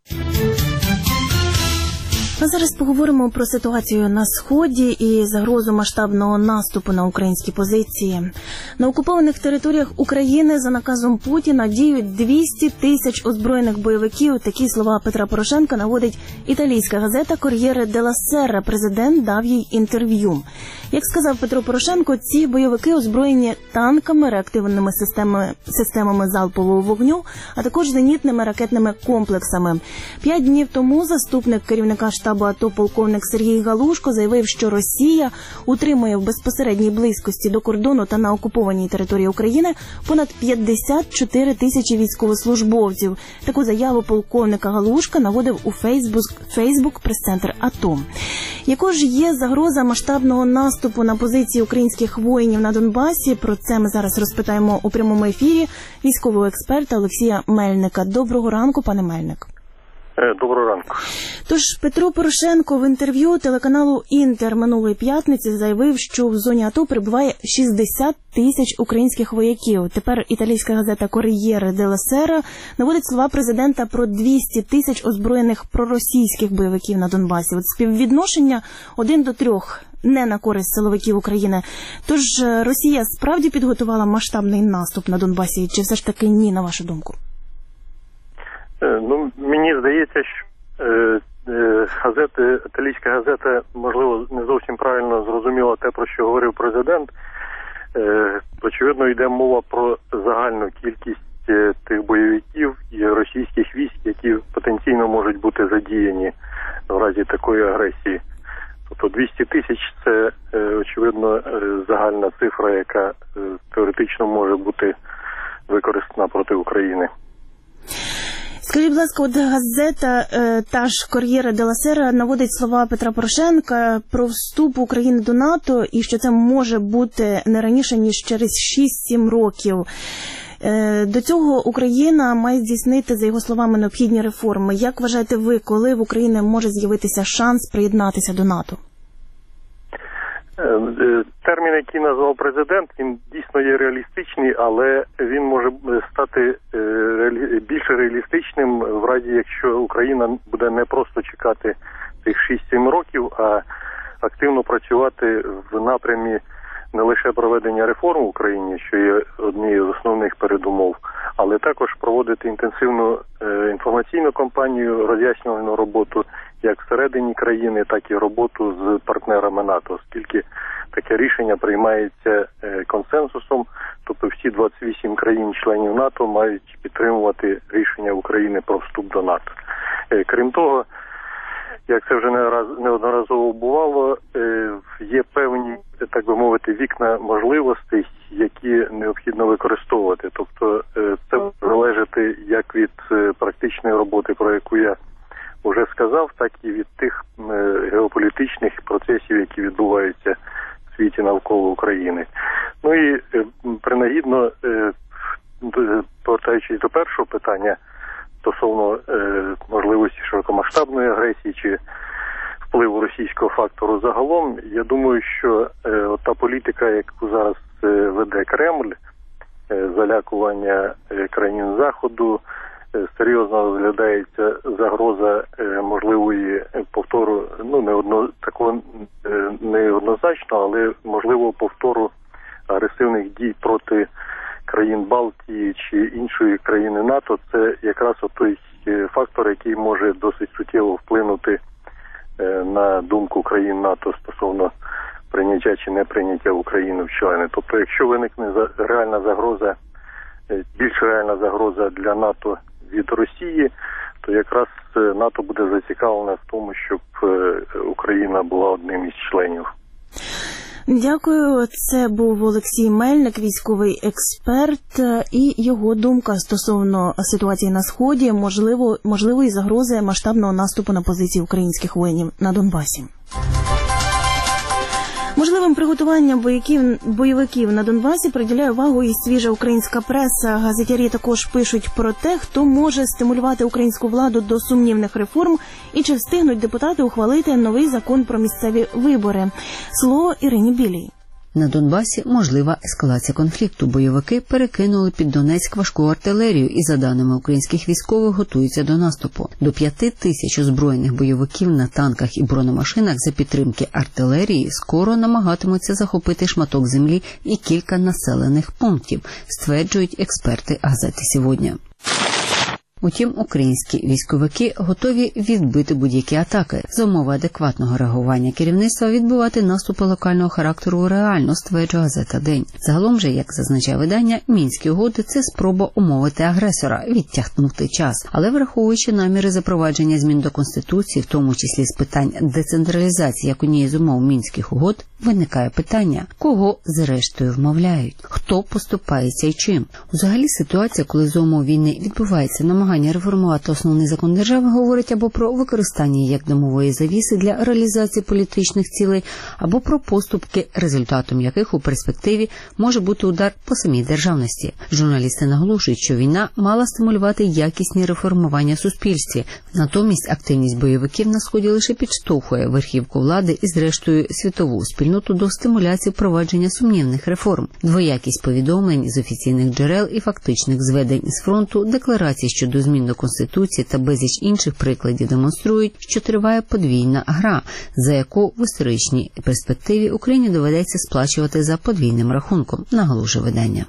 А зараз поговоримо про ситуацію на Сході і загрозу масштабного наступу на українські позиції. На окупованих територіях України за наказом Путіна діють 200 тисяч озброєних бойовиків. Такі слова Петра Порошенка наводить італійська газета «Кор'єре делла Серра». Президент дав їй інтерв'ю. Як сказав Петро Порошенко, ці бойовики озброєні танками, реактивними системами залпового вогню, а також зенітними ракетними комплексами. 5 днів тому заступник керівника штабу штабу АТО полковник Сергій Галушко заявив, що Росія утримує в безпосередній близькості до кордону та на окупованій території України понад 54 тисячі військовослужбовців. Таку заяву полковника Галушка наводив у Фейсбук прес-центр АТО. Якою ж є загроза масштабного наступу на позиції українських воїнів на Донбасі? Про це ми зараз розпитаємо у прямому ефірі військового експерта Олексія Мельника. Доброго ранку, пане Мельник. Доброго ранку. Тож Петро Порошенко в інтерв'ю телеканалу «Інтер» минулої п'ятниці заявив, що в зоні АТО перебуває 60 тисяч українських вояків. Тепер італійська газета «Кор'єре делла Сера» наводить слова президента про 200 тисяч озброєних проросійських бойовиків на Донбасі. От співвідношення 1:3 не на користь силовиків України. Тож Росія справді підготувала масштабний наступ на Донбасі, чи все ж таки ні, на вашу думку? Мені здається, що італійська газета, можливо, не зовсім правильно зрозуміла те, про що говорив президент. Очевидно, йде мова про загальну кількість тих бойовиків і російських військ, які потенційно можуть бути задіяні в разі такої агресії. Тобто 200 тисяч – це, очевидно, загальна цифра, яка теоретично може бути використана проти України. Скажіть, будь ласка, от газета та ж «Кор'єре делла Сера» наводить слова Петра Порошенка про вступ України до НАТО і що це може бути не раніше, ніж через 6-7 років. До цього Україна має здійснити, за його словами, необхідні реформи. Як вважаєте ви, коли в Україні може з'явитися шанс приєднатися до НАТО? Термін, який назвав президент, він дійсно є реалістичний, але він може стати більш реалістичним в разі, якщо Україна буде не просто чекати цих 6-7 років, а активно працювати в напрямі не лише проведення реформ в Україні, що є однією з основних передумов, але також проводити інтенсивну інформаційну кампанію, роз'яснювальну роботу як всередині країни, так і роботу з партнерами НАТО, оскільки таке рішення приймається консенсусом, тобто всі 28 країн-членів НАТО мають підтримувати рішення України про вступ до НАТО. Крім того, як це вже неодноразово бувало, є певні, так би мовити, вікна можливостей, які необхідно використовувати. Тобто це залежить як від практичної роботи, про яку я вже сказав, так і від тих геополітичних процесів, які відбуваються в світі навколо України. Ну і принагідно, повертаючись до першого питання, стосовно можливості широкомасштабної агресії чи впливу російського фактору загалом, я думаю, що та політика, яку зараз веде Кремль, залякування країн Заходу, серйозно розглядається загроза можливої повтору, такого неоднозначно, але можливого повтору агресивних дій проти країн Балтії чи іншої країни НАТО. Це якраз той фактор, який може досить суттєво вплинути на думку країн НАТО стосовно прийняття чи неприйняття України в члени. Тобто, якщо виникне реальна загроза, більш реальна загроза для НАТО від Росії, то якраз НАТО буде зацікавлене в тому, щоб Україна була одним із членів. Дякую. Це був Олексій Мельник, військовий експерт, і його думка стосовно ситуації на Сході, можливої загрози масштабного наступу на позиції українських воїнів на Донбасі. Можливим приготуванням бойовиків на Донбасі приділяє увагу і свіжа українська преса. Газетярі також пишуть про те, хто може стимулювати українську владу до сумнівних реформ і чи встигнуть депутати ухвалити новий закон про місцеві вибори. Слово Ірині Білій. На Донбасі можлива ескалація конфлікту. Бойовики перекинули під Донецьк важку артилерію і, за даними українських військових, готуються до наступу. До 5 тисяч озброєних бойовиків на танках і бронемашинах за підтримки артилерії скоро намагатимуться захопити шматок землі і кілька населених пунктів, стверджують експерти газети «Сьогодні». Утім, українські військовики готові відбити будь-які атаки. За умови адекватного реагування керівництва відбивати наступи локального характеру реально, стверджує газета «День». Загалом же, як зазначає видання, Мінські угоди – це спроба умовити агресора, відтягнути час. Але враховуючи наміри запровадження змін до Конституції, в тому числі з питань децентралізації як однієї з умов Мінських угод, виникає питання, кого зрештою вмовляють, хто поступається і чим. Взагалі ситуація, коли за умов війни відбувається намагання реформувати основний закон держави, говорить або про використання її як димової завіси для реалізації політичних цілей, або про поступки, результатом яких у перспективі може бути удар по самій державності. Журналісти наголошують, що війна мала стимулювати якісні реформування в суспільстві. Натомість активність бойовиків на Сході лише підштовхує верхівку влади і зрештою світову спільноту до стимуляції впровадження сумнівних реформ. Двоякість повідомлень з офіційних джерел і фактичних зведень з фронту, декларацій щодо змін до Конституції та безліч інших прикладів демонструють, що триває подвійна гра, за яку в історичній перспективі Україні доведеться сплачувати за подвійним рахунком, наголошує видання.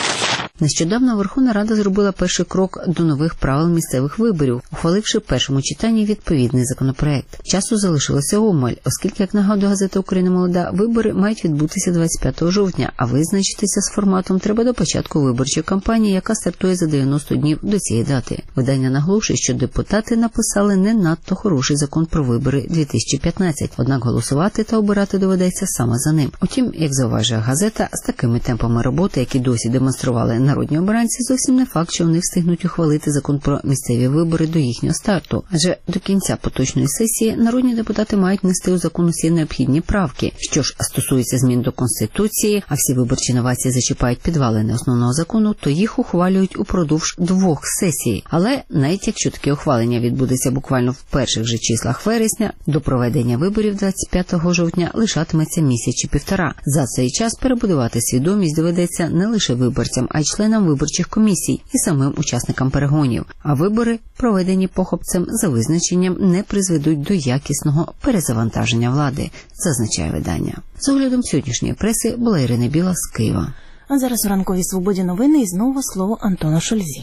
Нещодавно Верховна Рада зробила перший крок до нових правил місцевих виборів, ухваливши в першому читанні відповідний законопроект. Часу залишилося обмаль, оскільки, як нагадує газета «Україна молода», вибори мають відбутися 25 жовтня, а визначитися з форматом треба до початку виборчої кампанії, яка стартує за 90 днів до цієї дати. Видання наголошує, що депутати написали не надто хороший закон про вибори 2015, однак голосувати та обирати доведеться саме за ним. Утім, як зауважує газета, з такими темпами роботи, які досі демонстрували народні обранці, зовсім не факт, що вони встигнуть ухвалити закон про місцеві вибори до їхнього старту. Адже до кінця поточної сесії народні депутати мають внести у закон усі необхідні правки. Що ж стосується змін до Конституції, а всі виборчі новації зачіпають підвалини основного закону, то їх ухвалюють упродовж 2 сесій. Але навіть якщо таке ухвалення відбудеться буквально в перших же числах вересня, до проведення виборів 25 жовтня лишатиметься місяць чи півтора. За цей час перебудувати свідомість доведеться не лише виборцям, а й членам виборчих комісій і самим учасникам перегонів. А вибори, проведені похопцем за визначенням, не призведуть до якісного перезавантаження влади, зазначає видання. З оглядом сьогоднішньої преси була Ірина Біла з Києва. А зараз у ранковій свободі новини і знову слово Антону Шульзі.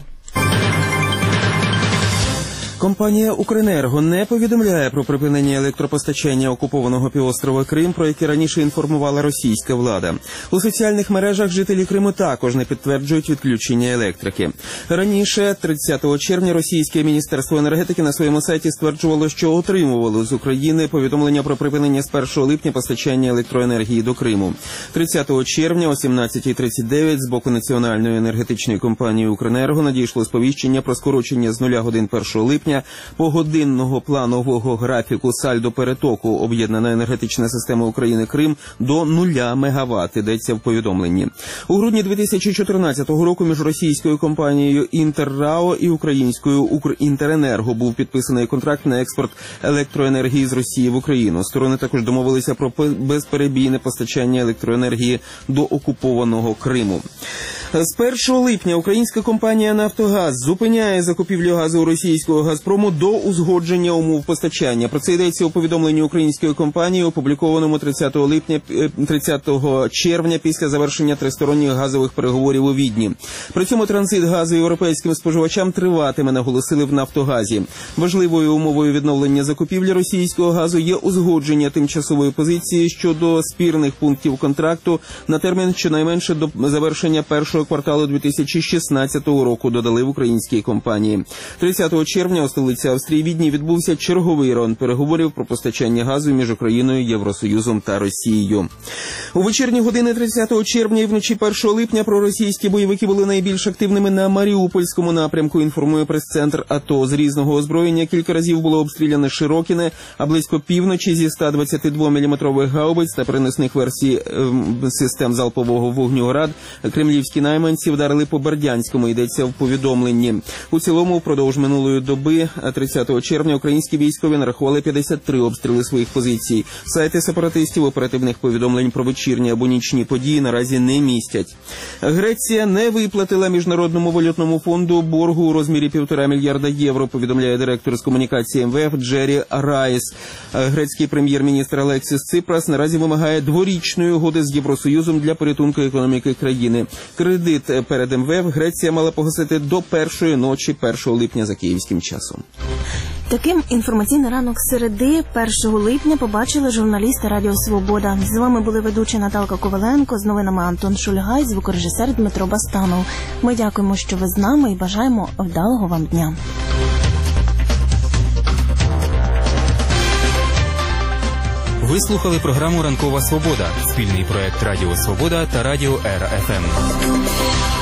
Компанія «Укренерго» не повідомляє про припинення електропостачання окупованого півострова Крим, про яке раніше інформувала російська влада. У соціальних мережах жителі Криму також не підтверджують відключення електрики. Раніше, 30 червня, російське міністерство енергетики на своєму сайті стверджувало, що отримувало з України повідомлення про припинення з 1 липня постачання електроенергії до Криму. 30 червня о 17:39 з боку національної енергетичної компанії «Укренерго» надійшло сповіщення про скорочення з 0 годин 1 липня погодинного планового графіку сальдо перетоку об'єднана енергетична система України Крим до 0 МВт, йдеться в повідомленні. У грудні 2014 року між російською компанією «Інтеррао» і українською «Укрінтеренерго» був підписаний контракт на експорт електроенергії з Росії в Україну. Сторони також домовилися про безперебійне постачання електроенергії до окупованого Криму. З 1 липня українська компанія «Нафтогаз» зупиняє закупівлю газу у російського «Газпрому» до узгодження умов постачання. Про це йдеться у повідомленні української компанії, опублікованому 30 червня після завершення тристоронніх газових переговорів у Відні. При цьому транзит газу європейським споживачам триватиме, наголосили в «Нафтогазі». Важливою умовою відновлення закупівлі російського газу є узгодження тимчасової позиції щодо спірних пунктів контракту на термін щонайменше до завершення першого кварталу 2016 року, додали в українській компанії. 30 червня у столиці Австрії Відні відбувся черговий раунд переговорів про постачання газу між Україною, Євросоюзом та Росією. У вечірні години 30 червня і вночі 1 липня проросійські бойовики були найбільш активними на Маріупольському напрямку, інформує прес-центр АТО. З різного озброєння кілька разів було обстріляне Широкіне, а близько півночі зі 122 мм гаубиць та переносних версій систем залпового вогню «Град» кремлівські найманці вдарили по Бердянському, йдеться в повідомленні. У цілому, впродовж минулої доби Наразі 30 червня українські військові нарахували 53 обстріли своїх позицій. Сайти сепаратистів оперативних повідомлень про вечірні або нічні події наразі не містять. Греція не виплатила Міжнародному валютному фонду боргу у розмірі 1,5 мільярда євро, повідомляє директор з комунікації МВФ Джері Райс. Грецький прем'єр-міністр Алексіс Ципрас наразі вимагає дворічної угоди з Євросоюзом для порятунку економіки країни. Кредит перед МВФ Греція мала погасити до першої ночі 1 липня за київським часом. Таким інформаційний ранок середи 1 липня побачили журналісти Радіо Свобода. З вами були ведуча Наталка Коваленко, з новинами Антон Шульгай, звукорежисер Дмитро Бастанов. Ми дякуємо, що ви з нами, і бажаємо вдалого вам дня. Ви слухали програму «Ранкова Свобода» – спільний проект Радіо Свобода та Радіо РФМ.